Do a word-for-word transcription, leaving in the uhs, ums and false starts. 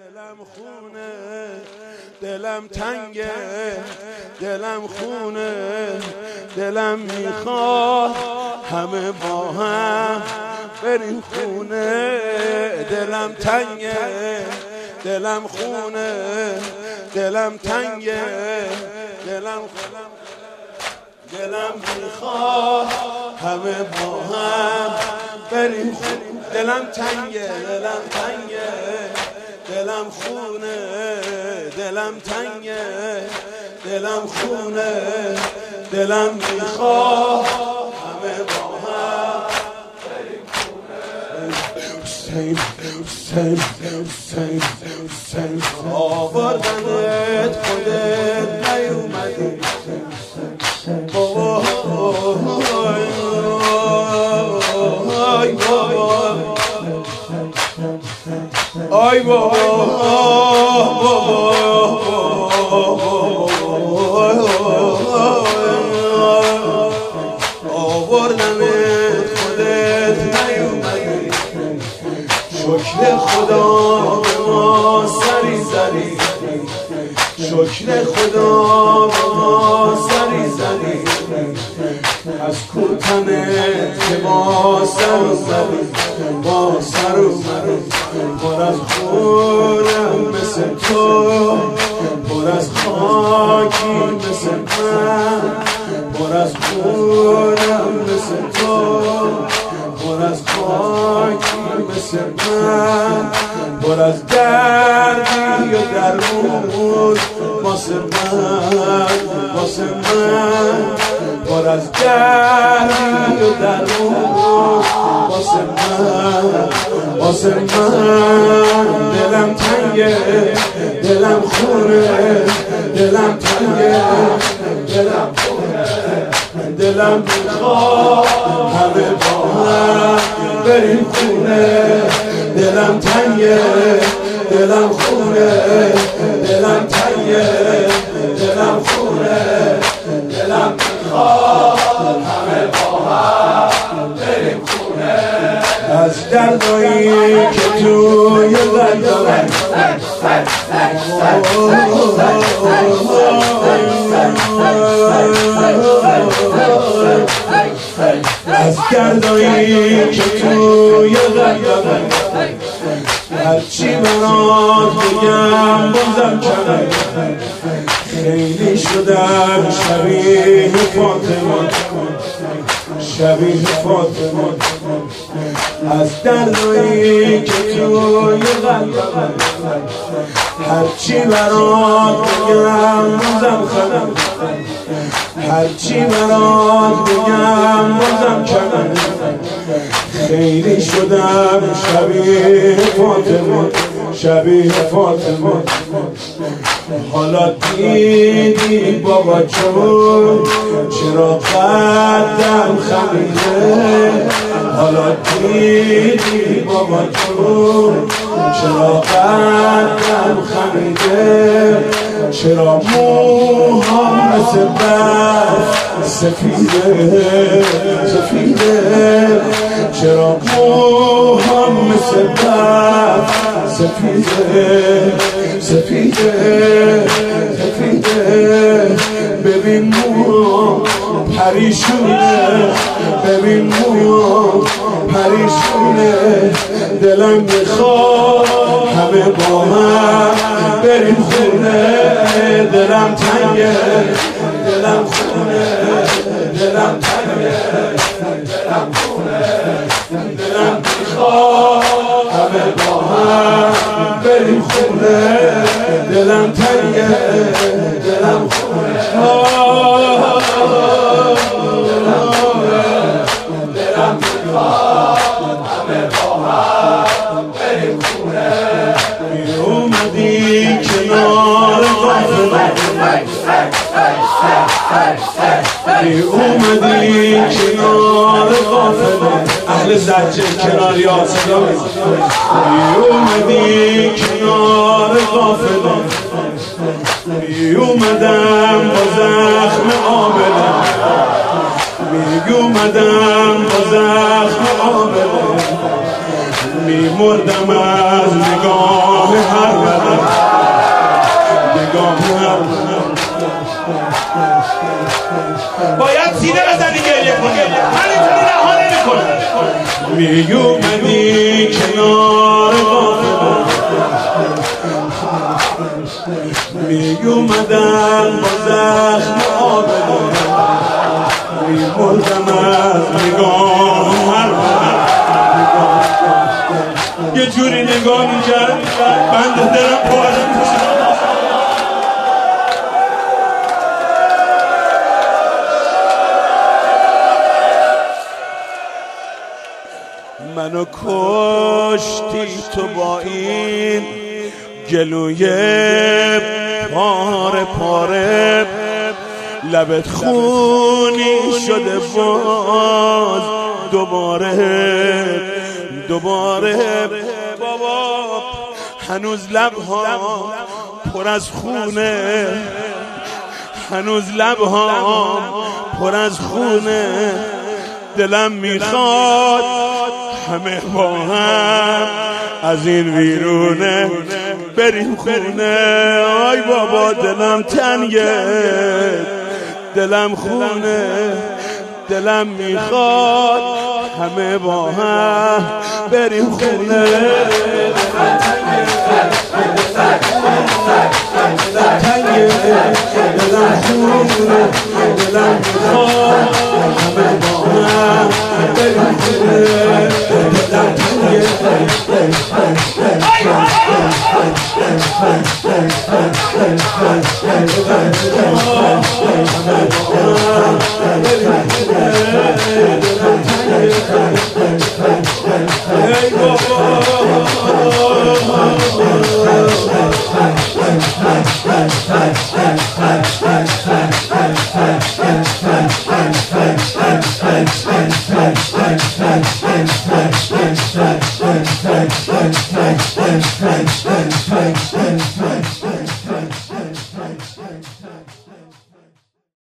دلم خونه دلم تنگه دلم خونه دلم میخواد همه با هم بریم خونه دلم تنگه دلم خونه دلم تنگه دلم دلم میخواد همه با هم بریم خونه دلم تنگه دلم تنگه دلم خونه دلم تنگه دلم خونه دلم میخواد همه با هم بریم خونه حسین حسین حسین حسین آوردنت خودت نیومدی بابا آی بابا آوردمت خودت نیومدی شکر خدا به ما سری زدی شکر خدا به ما سری زدی از کوتنت که با سر زدی با سر اومدی پر از خونم مثل تو پر از خاکی مثل من پر از خونم مثل تو پر از خاکی مثل من پر از دردی و درمون واسه من واسه من پر از دردی و درمون واسه من واسه من دلم تنگه دلم خونه دلم تنگه دلم خونه دلم میخواد همه با هم بریم خونه دلم تنگه دلم خونه دلم تنگه دلم خونه دلم میخواد همه با هم بریم خونه از دردایی که توی قلبم از گردایی که توی قلبم هرچی برات بگم بازم کمه خیلی شدم شبیه فاطمه شبیه فاطمه از دردایی که توی قلبم هرچی برات بگم بازم خدم هرچی برات بگم بازم کمه خیلی شدم شبیه فاطمه شبیه فاطمه حالا دیدی بابا چون چرا قدم خمیده حالا دیدی بابا چون چرا قدم خمیده چرا موهام مثل برف سفیده سفیده چرا موهام مثل برف سفیده سفیده سفیده ببین موهام پریشونه ببین موهام پریشونه دلم میخواد همه با هم بریم خونه دلم تنگه دلم خونه دلم تنگه دلم خونه دلم میخواد همه با هم بریم خونه دلم تنگه دلم خونه دلم میخواد همه با هم بریم خونه می اومدی کنار قافله می اومدی کنار قافله اهل زجه کنار یا صدا می اومدی کنار قافله می اومدم با زخم آبله می اومدم با زخم آبله می مردم از نگاه هر باید سینه بزنی گریه کنی، من اینطوری رها نمی‌کنم. میومدی کنار قافله، میومدم با زخم آبله، میمردم از نگاه هر یه جوری نگاه میکرد بنده دلم پاره میشد. منو کشتی تو با این گلوی پاره پاره، لبت خونی شده باز دوباره دوباره. بابا هنوز لبها پر از خونه، هنوز لبها پر از خونه، دلم میخواد همه با هم از این ویرونه بریم خونه. آی بابا دلم تنگه، دلم خونه، دلم میخواد همه با هم بریم خونه. دلم تنگه، دلم خونه، دلم میخواد همه با هم بریم خونه. دلم تنگه. Hey,